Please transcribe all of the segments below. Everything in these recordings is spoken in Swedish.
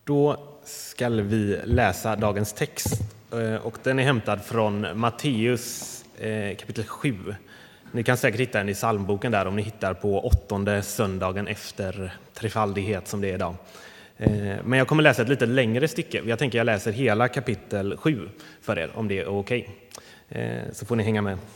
Då ska vi läsa dagens text och den är hämtad från Matteus kapitel 7. Ni kan säkert hitta den i psalmboken där om ni hittar på 8:e söndagen efter trefaldighet som det är idag. Men jag kommer läsa ett lite längre stycke. Jag tänker jag läser hela kapitel 7 för er om det är okej. Så får ni hänga med.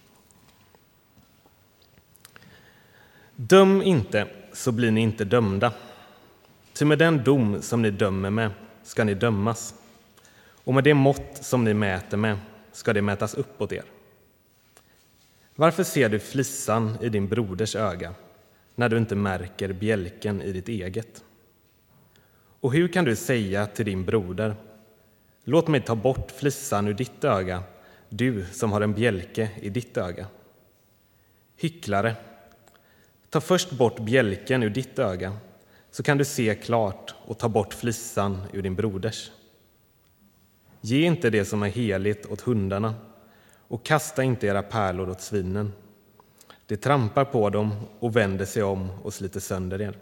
Döm inte, så blir ni inte dömda. Ty med den dom som ni dömer med ska ni dömas, och med det mått som ni mäter med ska det mätas upp åt er. Varför ser du flissan i din broders öga när du inte märker bjälken i ditt eget? Och hur kan du säga till din broder: låt mig ta bort flissan ur ditt öga, du som har en bjälke i ditt öga? Hycklare, ta först bort bjälken ur ditt öga, så kan du se klart och ta bort flissan ur din broders. Ge inte det som är heligt åt hundarna, och kasta inte era pärlor åt svinen. De trampar på dem och vänder sig om och sliter sönder er.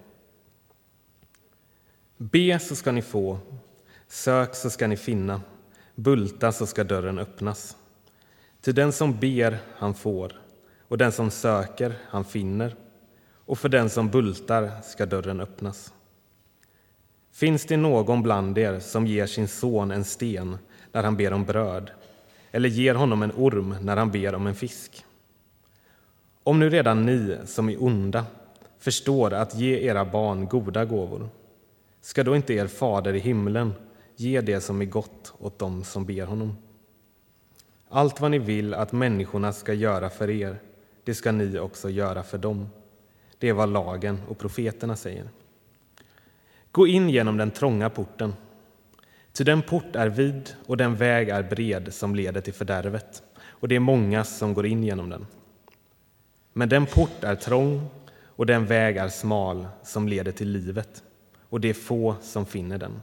Be så ska ni få, sök så ska ni finna, bulta så ska dörren öppnas. Till den som ber han får, och den som söker han finner, och för den som bultar ska dörren öppnas. Finns det någon bland er som ger sin son en sten när han ber om bröd, eller ger honom en orm när han ber om en fisk? Om nu redan ni som är onda förstår att ge era barn goda gåvor, ska då inte er fader i himlen ge det som är gott åt dem som ber honom? Allt vad ni vill att människorna ska göra för er, det ska ni också göra för dem. Det är vad lagen och profeterna säger. Gå in genom den trånga porten. Ty den port är vid och den väg är bred som leder till fördärvet, och det är många som går in genom den. Men den port är trång och den väg är smal som leder till livet, och det är få som finner den.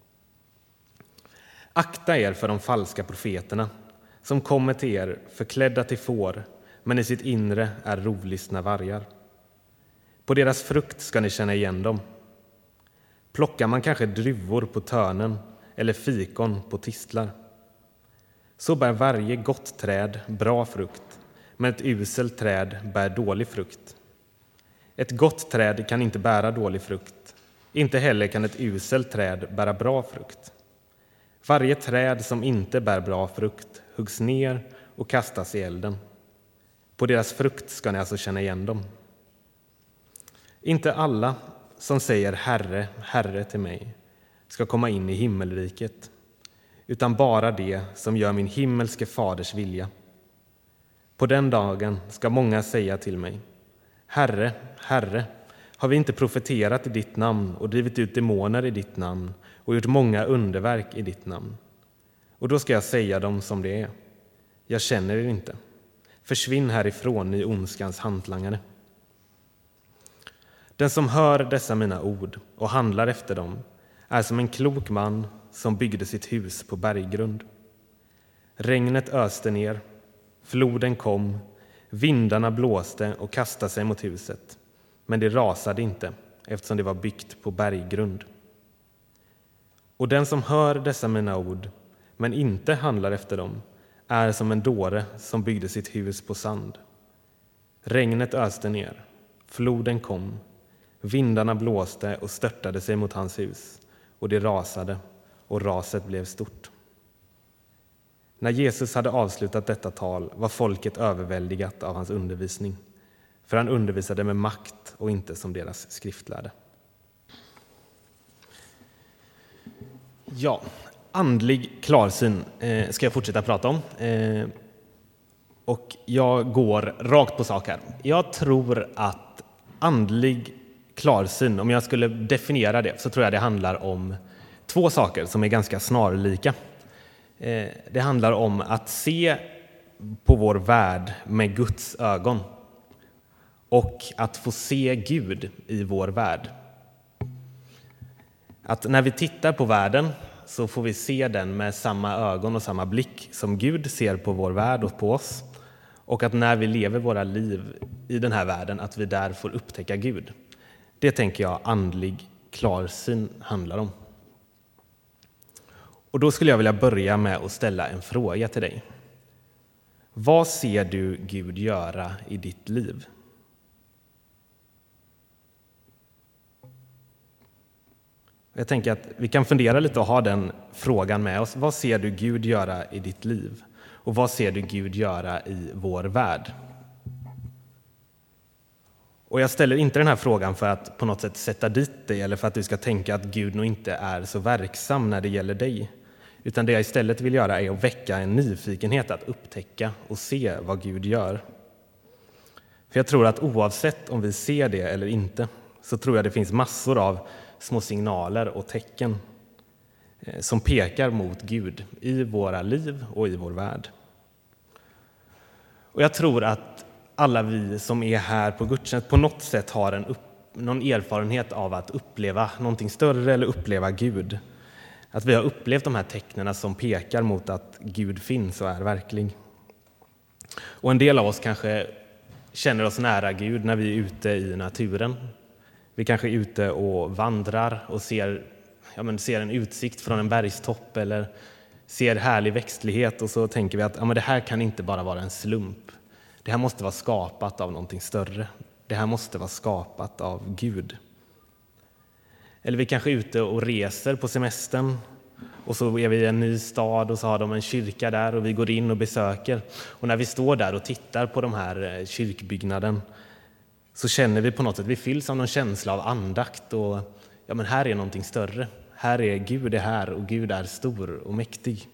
Akta er för de falska profeterna som kommer till er förklädda till får, men i sitt inre är rovlystna vargar. På deras frukt ska ni känna igen dem. Plockar man kanske druvor på törnen eller fikon på tistlar, så bär varje gott träd bra frukt, men ett uselt träd bär dålig frukt. Ett gott träd kan inte bära dålig frukt, inte heller kan ett uselt träd bära bra frukt. Varje träd som inte bär bra frukt huggs ner och kastas i elden. På deras frukt ska ni alltså känna igen dem. Inte alla som säger Herre, Herre till mig ska komma in i himmelriket, utan bara det som gör min himmelske faders vilja. På den dagen ska många säga till mig: Herre, Herre, har vi inte profeterat i ditt namn och drivit ut demoner i ditt namn och gjort många underverk i ditt namn? Och då ska jag säga dem som det är: jag känner er inte. Försvinn härifrån, ni ondskans hantlangare. Den som hör dessa mina ord och handlar efter dem är som en klok man som byggde sitt hus på berggrund. Regnet öste ner, floden kom, vindarna blåste och kastade sig mot huset, men det rasade inte eftersom det var byggt på berggrund. Och den som hör dessa mina ord men inte handlar efter dem är som en dåre som byggde sitt hus på sand. Regnet öste ner, floden kom, vindarna blåste och störtade sig mot hans hus, och det rasade, och raset blev stort. När Jesus hade avslutat detta tal var folket överväldigat av hans undervisning, för han undervisade med makt och inte som deras skriftlärde. Ja, andlig klarsyn ska jag fortsätta prata om. Och jag går rakt på sak här. Jag tror att andlig klarsyn, om jag skulle definiera det, så tror jag det handlar om två saker som är ganska snarlika. Det handlar om att se på vår värld med Guds ögon och att få se Gud i vår värld. Att när vi tittar på världen så får vi se den med samma ögon och samma blick som Gud ser på vår värld och på oss. Och att när vi lever våra liv i den här världen, att vi där får upptäcka Gud. Det tänker jag andlig klarsyn handlar om. Och då skulle jag vilja börja med att ställa en fråga till dig. Vad ser du Gud göra i ditt liv? Jag tänker att vi kan fundera lite och ha den frågan med oss. Vad ser du Gud göra i ditt liv? Och vad ser du Gud göra i vår värld? Och jag ställer inte den här frågan för att på något sätt sätta dit dig eller för att du ska tänka att Gud nog inte är så verksam när det gäller dig. Utan det jag istället vill göra är att väcka en nyfikenhet att upptäcka och se vad Gud gör. För jag tror att oavsett om vi ser det eller inte så tror jag det finns massor av små signaler och tecken som pekar mot Gud i våra liv och i vår värld. Och jag tror att alla vi som är här på gudstjänst på något sätt har någon erfarenhet av att uppleva någonting större eller uppleva Gud. Att vi har upplevt de här tecknen som pekar mot att Gud finns och är verklig. Och en del av oss kanske känner oss nära Gud när vi är ute i naturen. Vi kanske är ute och vandrar och ser en utsikt från en bergstopp eller ser härlig växtlighet och så tänker vi att det här kan inte bara vara en slump. Det här måste vara skapat av någonting större. Det här måste vara skapat av Gud. Eller vi kanske är ute och reser på semestern och så är vi i en ny stad och så har de en kyrka där och vi går in och besöker. Och när vi står där och tittar på de här kyrkbyggnaden så känner vi på något sätt, vi fylls av någon känsla av andakt och här är någonting större. Här är Gud är här och Gud är stor och mäktig.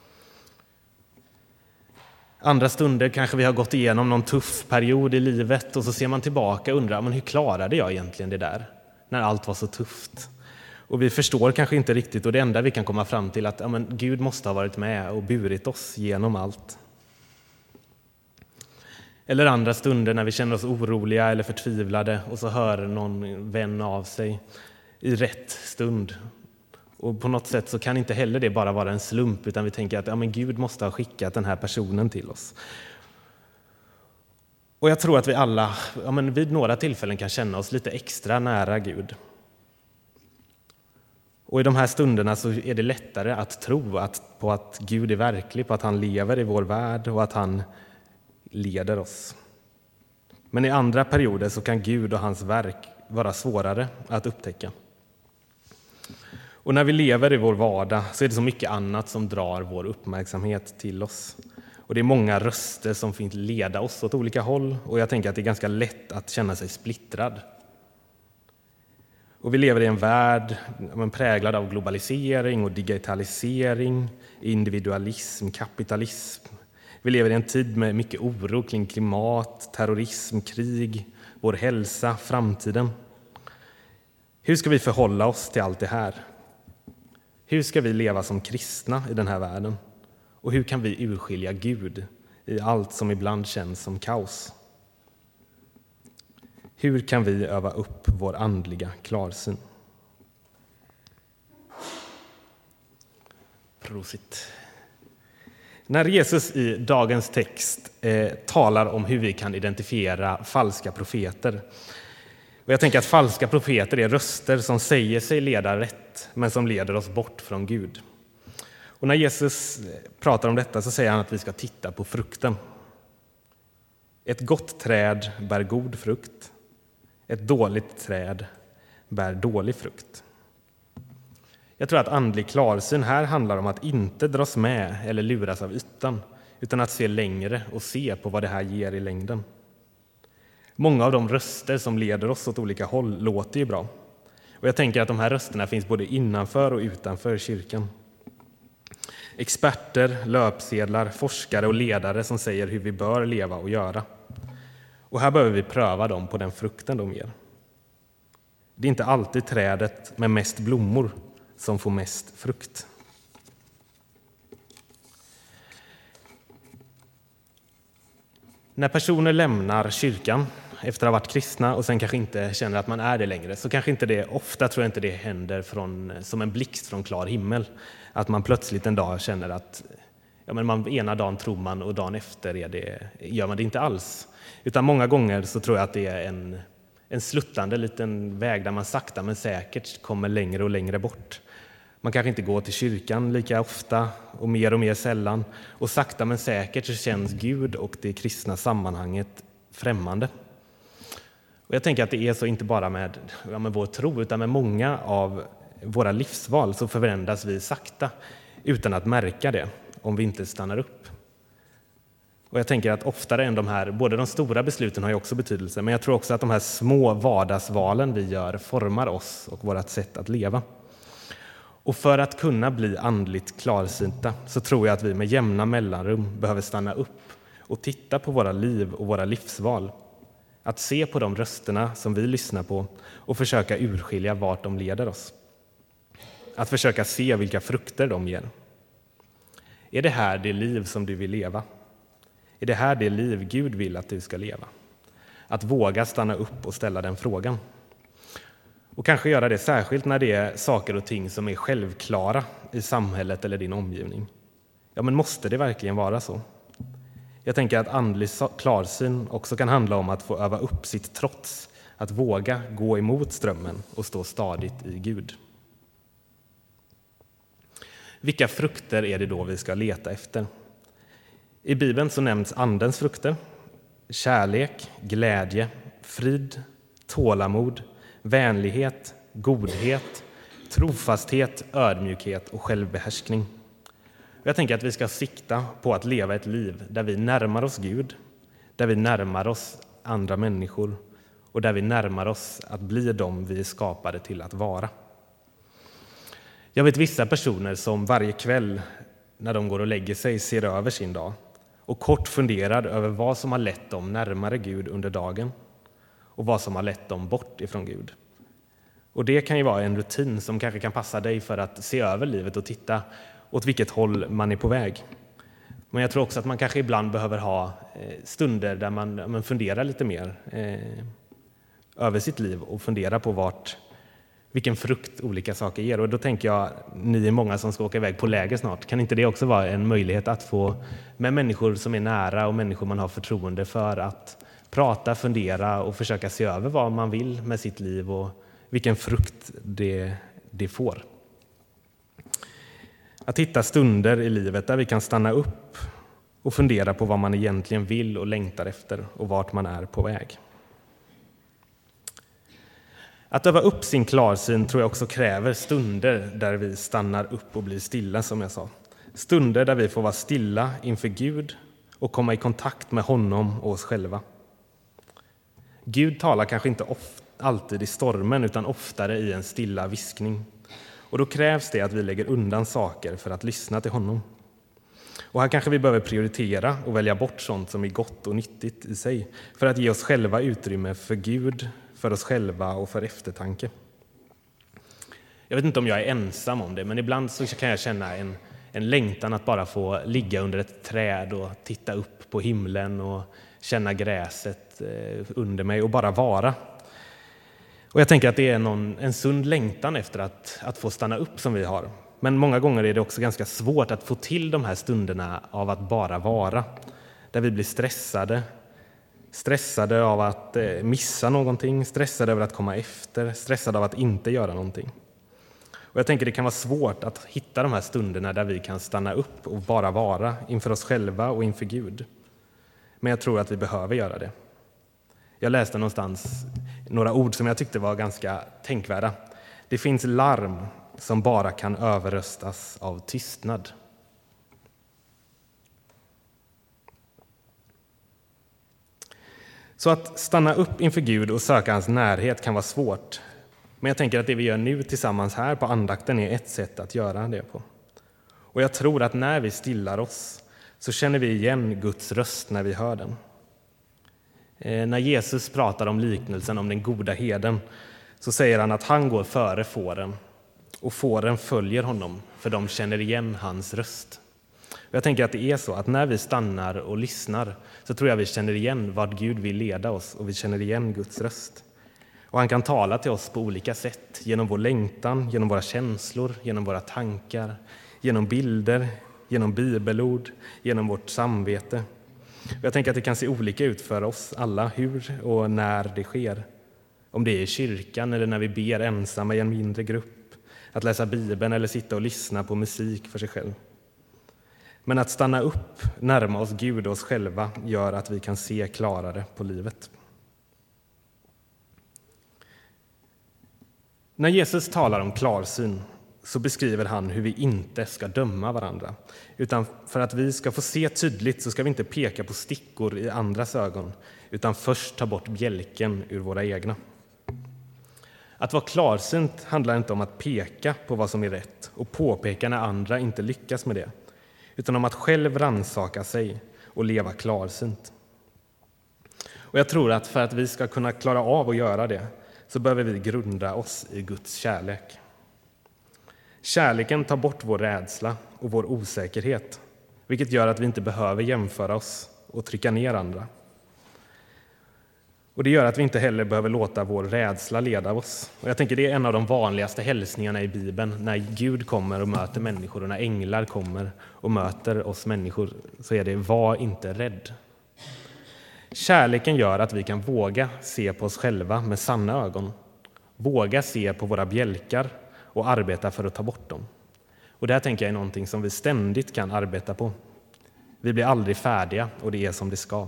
Andra stunder kanske vi har gått igenom någon tuff period i livet och så ser man tillbaka och undrar, hur klarade jag egentligen det där när allt var så tufft? Och vi förstår kanske inte riktigt och det enda vi kan komma fram till att Gud måste ha varit med och burit oss genom allt. Eller andra stunder när vi känner oss oroliga eller förtvivlade och så hör någon vän av sig i rätt stund. Och på något sätt så kan inte heller det bara vara en slump utan vi tänker att Gud måste ha skickat den här personen till oss. Och jag tror att vi alla vid några tillfällen kan känna oss lite extra nära Gud. Och i de här stunderna så är det lättare att tro på att Gud är verklig, på att han lever i vår värld och att han leder oss. Men i andra perioder så kan Gud och hans verk vara svårare att upptäcka. Och när vi lever i vår vardag så är det så mycket annat som drar vår uppmärksamhet till oss. Och det är många röster som finns leda oss åt olika håll och jag tänker att det är ganska lätt att känna sig splittrad. Och vi lever i en värld präglad av globalisering och digitalisering, individualism, kapitalism. Vi lever i en tid med mycket oro kring klimat, terrorism, krig, vår hälsa, framtiden. Hur ska vi förhålla oss till allt det här? Hur ska vi leva som kristna i den här världen? Och hur kan vi urskilja Gud i allt som ibland känns som kaos? Hur kan vi öva upp vår andliga klarsyn? Prosit. När Jesus i dagens text talar om hur vi kan identifiera falska profeter. Och jag tänker att falska profeter är röster som säger sig leda rätt men som leder oss bort från Gud. Och när Jesus pratar om detta så säger han att vi ska titta på frukten. Ett gott träd bär god frukt. Ett dåligt träd bär dålig frukt. Jag tror att andlig klarsyn här handlar om att inte dras med eller luras av ytan, utan att se längre och se på vad det här ger i längden. Många av de röster som leder oss åt olika håll låter ju bra. Och jag tänker att de här rösterna finns både innanför och utanför kyrkan. Experter, löpsedlar, forskare och ledare som säger hur vi bör leva och göra. Och här behöver vi pröva dem på den frukten de ger. Det är inte alltid trädet med mest blommor som får mest frukt. När personer lämnar kyrkan efter att ha varit kristna och sen kanske inte känner att man är det längre, så kanske inte det, ofta tror jag inte det händer som en blixt från klar himmel. Att man plötsligt en dag känner att ena dagen tror man och dagen efter gör man det inte alls. Utan många gånger så tror jag att det är en sluttande liten väg där man sakta men säkert kommer längre och längre bort. Man kanske inte går till kyrkan lika ofta och mer sällan. Och sakta men säkert så känns Gud och det kristna sammanhanget främmande. Och jag tänker att det är så inte bara med vår tro utan med många av våra livsval så förändras vi sakta utan att märka det om vi inte stannar upp. Och jag tänker att oftare än både de stora besluten har ju också betydelse, men jag tror också att de här små vardagsvalen vi gör formar oss och vårt sätt att leva. Och för att kunna bli andligt klarsynta så tror jag att vi med jämna mellanrum behöver stanna upp och titta på våra liv och våra livsval. Att se på de rösterna som vi lyssnar på och försöka urskilja vart de leder oss. Att försöka se vilka frukter de ger. Är det här det liv som du vill leva? Är det här det liv Gud vill att du ska leva? Att våga stanna upp och ställa den frågan. Och kanske göra det särskilt när det är saker och ting som är självklara i samhället eller din omgivning. Ja, men måste det verkligen vara så? Jag tänker att andlig klarsyn också kan handla om att få öva upp sitt trots. Att våga gå emot strömmen och stå stadigt i Gud. Vilka frukter är det då vi ska leta efter? I Bibeln så nämns andens frukter. Kärlek, glädje, frid, tålamod, vänlighet, godhet, trofasthet, ödmjukhet och självbehärskning. Jag tänker att vi ska sikta på att leva ett liv där vi närmar oss Gud, där vi närmar oss andra människor och där vi närmar oss att bli dem vi är skapade till att vara. Jag vet vissa personer som varje kväll när de går och lägger sig ser över sin dag och kort funderar över vad som har lett dem närmare Gud under dagen och vad som har lett dem bort ifrån Gud. Och det kan ju vara en rutin som kanske kan passa dig för att se över livet och titta åt vilket håll man är på väg. Men jag tror också att man kanske ibland behöver ha stunder där man funderar lite mer över sitt liv och funderar på vilken frukt olika saker ger. Och då tänker jag, ni är många som ska åka iväg på läger snart. Kan inte det också vara en möjlighet att få med människor som är nära och människor man har förtroende för att prata, fundera och försöka se över vad man vill med sitt liv och vilken frukt det får. Att hitta stunder i livet där vi kan stanna upp och fundera på vad man egentligen vill och längtar efter och vart man är på väg. Att öva upp sin klarsyn tror jag också kräver stunder där vi stannar upp och blir stilla, som jag sa. Stunder där vi får vara stilla inför Gud och komma i kontakt med honom och oss själva. Gud talar kanske inte alltid i stormen utan oftare i en stilla viskning. Och då krävs det att vi lägger undan saker för att lyssna till honom. Och här kanske vi behöver prioritera och välja bort sånt som är gott och nyttigt i sig för att ge oss själva utrymme för Gud, för oss själva och för eftertanke. Jag vet inte om jag är ensam om det, men ibland så kan jag känna en längtan att bara få ligga under ett träd och titta upp på himlen och känna gräset under mig och bara vara. Och jag tänker att det är en sund längtan efter att få stanna upp som vi har. Men många gånger är det också ganska svårt att få till de här stunderna av att bara vara. Där vi blir stressade av att missa någonting, stressade över att komma efter, stressade av att inte göra någonting. Och jag tänker det kan vara svårt att hitta de här stunderna där vi kan stanna upp och bara vara inför oss själva och inför Gud. Men jag tror att vi behöver göra det. Jag läste någonstans några ord som jag tyckte var ganska tänkvärda. Det finns larm som bara kan överröstas av tystnad. Så att stanna upp inför Gud och söka hans närhet kan vara svårt. Men jag tänker att det vi gör nu tillsammans här på andakten är ett sätt att göra det på. Och jag tror att när vi stillar oss så känner vi igen Guds röst när vi hör den. När Jesus pratar om liknelsen om den goda herden så säger han att han går före fåren och fåren följer honom för de känner igen hans röst. Och jag tänker att det är så att när vi stannar och lyssnar så tror jag vi känner igen vart Gud vill leda oss och vi känner igen Guds röst. Och han kan tala till oss på olika sätt, genom vår längtan, genom våra känslor, genom våra tankar, genom bilder, genom bibelord, genom vårt samvete. Och jag tänker att det kan se olika ut för oss alla hur och när det sker. Om det är i kyrkan eller när vi ber ensamma i en mindre grupp. att läsa Bibeln eller sitta och lyssna på musik för sig själv. Men att stanna upp, närma oss Gud och oss själva gör att vi kan se klarare på livet. När Jesus talar om klarsyn så beskriver han hur vi inte ska döma varandra. Utan för att vi ska få se tydligt så ska vi inte peka på stickor i andras ögon, utan först ta bort bjälken ur våra egna. Att vara klarsynt handlar inte om att peka på vad som är rätt och påpeka när andra inte lyckas med det, utan om att själv rannsaka sig och leva klarsynt. Och jag tror att för att vi ska kunna klara av att göra det så behöver vi grunda oss i Guds kärlek. Kärleken tar bort vår rädsla och vår osäkerhet, vilket gör att vi inte behöver jämföra oss och trycka ner andra. Och det gör att vi inte heller behöver låta vår rädsla leda oss. Och jag tänker det är en av de vanligaste hälsningarna i Bibeln. När Gud kommer och möter människor och när änglar kommer och möter oss människor så är det: var inte rädd. Kärleken gör att vi kan våga se på oss själva med sanna ögon. Våga se på våra bjälkar och arbeta för att ta bort dem. Och det här tänker jag är någonting som vi ständigt kan arbeta på. Vi blir aldrig färdiga och det är som det ska.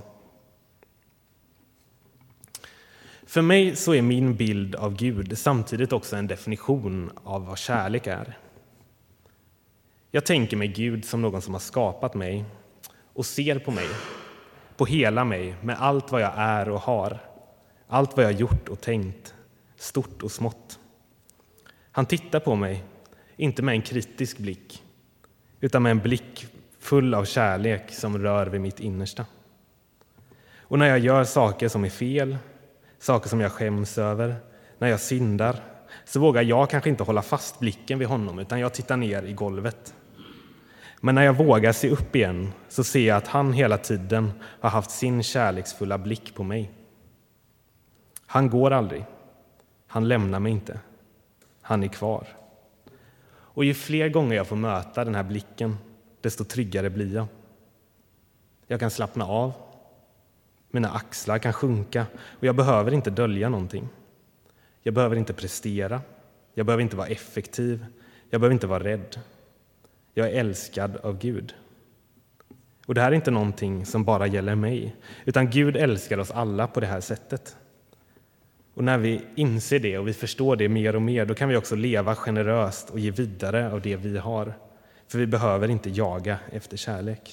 För mig så är min bild av Gud samtidigt också en definition av vad kärlek är. Jag tänker mig Gud som någon som har skapat mig och ser på mig, på hela mig med allt vad jag är och har, allt vad jag har gjort och tänkt, stort och smått. Han tittar på mig, inte med en kritisk blick, utan med en blick full av kärlek som rör vid mitt innersta. Och när jag gör saker som är fel, saker som jag skäms över, när jag syndar, så vågar jag kanske inte hålla fast blicken vid honom, utan jag tittar ner i golvet. Men när jag vågar se upp igen så ser jag att han hela tiden har haft sin kärleksfulla blick på mig. Han går aldrig. Han lämnar mig inte. Han är kvar. Och ju fler gånger jag får möta den här blicken, desto tryggare blir jag. Jag kan slappna av. Mina axlar kan sjunka och jag behöver inte dölja någonting. Jag behöver inte prestera. Jag behöver inte vara effektiv. Jag behöver inte vara rädd. Jag är älskad av Gud. Och det här är inte någonting som bara gäller mig, utan Gud älskar oss alla på det här sättet. Och när vi inser det och vi förstår det mer och mer, då kan vi också leva generöst och ge vidare av det vi har. För vi behöver inte jaga efter kärlek.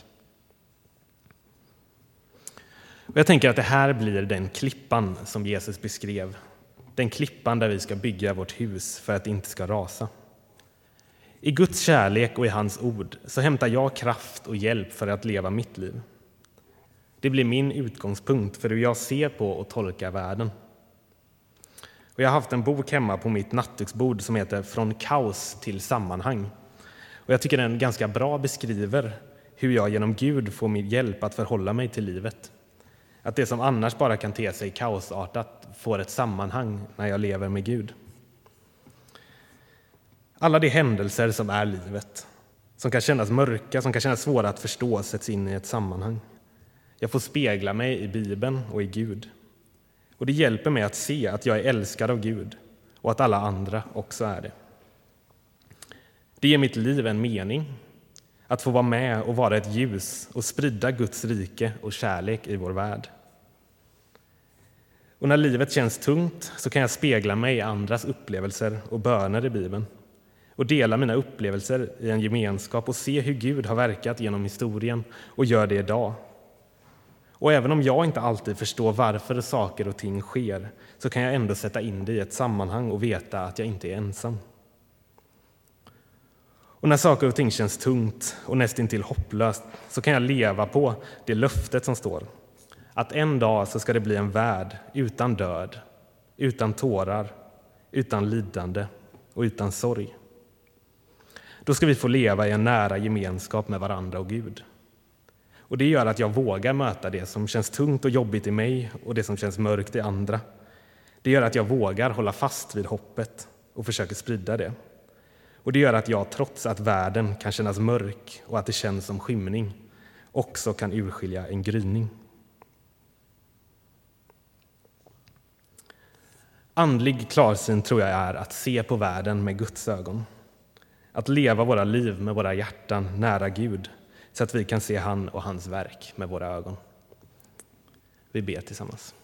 Och jag tänker att det här blir den klippan som Jesus beskrev. Den klippan där vi ska bygga vårt hus för att det inte ska rasa. I Guds kärlek och i hans ord så hämtar jag kraft och hjälp för att leva mitt liv. Det blir min utgångspunkt för hur jag ser på och tolkar världen. Och jag har haft en bok hemma på mitt nattduksbord som heter Från kaos till sammanhang. Och jag tycker den ganska bra beskriver hur jag genom Gud får min hjälp att förhålla mig till livet. Att det som annars bara kan te sig kaosartat får ett sammanhang när jag lever med Gud. Alla de händelser som är livet, som kan kännas mörka, som kan kännas svåra att förstå, sätts in i ett sammanhang. Jag får spegla mig i Bibeln och i Gud. Och det hjälper mig att se att jag är älskad av Gud och att alla andra också är det. Det ger mitt liv en mening, att få vara med och vara ett ljus och sprida Guds rike och kärlek i vår värld. Och när livet känns tungt så kan jag spegla mig i andras upplevelser och böner i Bibeln och dela mina upplevelser i en gemenskap och se hur Gud har verkat genom historien och gör det idag. Och även om jag inte alltid förstår varför saker och ting sker så kan jag ändå sätta in det i ett sammanhang och veta att jag inte är ensam. Och när saker och ting känns tungt och nästintill hopplöst så kan jag leva på det löftet som står. Att en dag så ska det bli en värld utan död, utan tårar, utan lidande och utan sorg. Då ska vi få leva i en nära gemenskap med varandra och Gud. Och det gör att jag vågar möta det som känns tungt och jobbigt i mig och det som känns mörkt i andra. Det gör att jag vågar hålla fast vid hoppet och försöker sprida det. Och det gör att jag, trots att världen kan kännas mörk och att det känns som skymning, också kan urskilja en gryning. Andlig klarsyn tror jag är att se på världen med Guds ögon. Att leva våra liv med våra hjärtan nära Gud så att vi kan se han och hans verk med våra ögon. Vi ber tillsammans.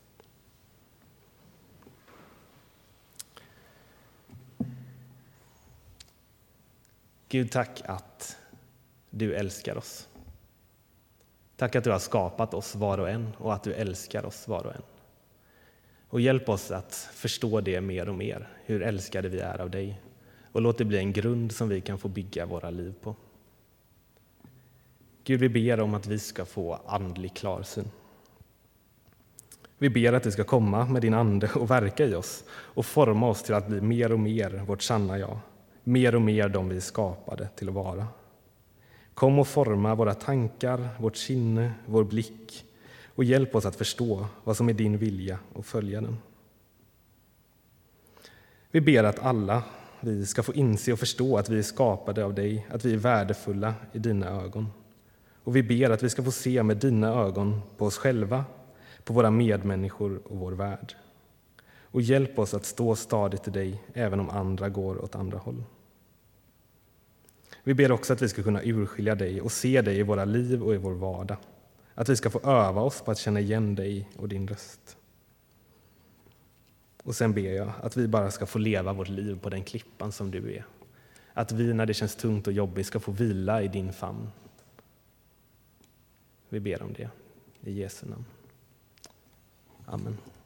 Gud, tack att du älskar oss. Tack att du har skapat oss var och en och att du älskar oss var och en. Och hjälp oss att förstå det mer och mer, hur älskade vi är av dig. Och låt det bli en grund som vi kan få bygga våra liv på. Gud, vi ber om att vi ska få andlig klarsyn. Vi ber att du ska komma med din ande och verka i oss och forma oss till att bli mer och mer vårt sanna jag. Mer och mer de vi skapade till att vara. Kom och forma våra tankar, vårt sinne, vår blick och hjälp oss att förstå vad som är din vilja och följa den. Vi ber att alla vi ska få inse och förstå att vi är skapade av dig, att vi är värdefulla i dina ögon. Och vi ber att vi ska få se med dina ögon på oss själva, på våra medmänniskor och vår värld. Och hjälp oss att stå stadigt i dig även om andra går åt andra håll. Vi ber också att vi ska kunna urskilja dig och se dig i våra liv och i vår vardag. Att vi ska få öva oss på att känna igen dig och din röst. Och sen ber jag att vi bara ska få leva vårt liv på den klippan som du är. Att vi när det känns tungt och jobbigt ska få vila i din famn. Vi ber om det i Jesu namn. Amen.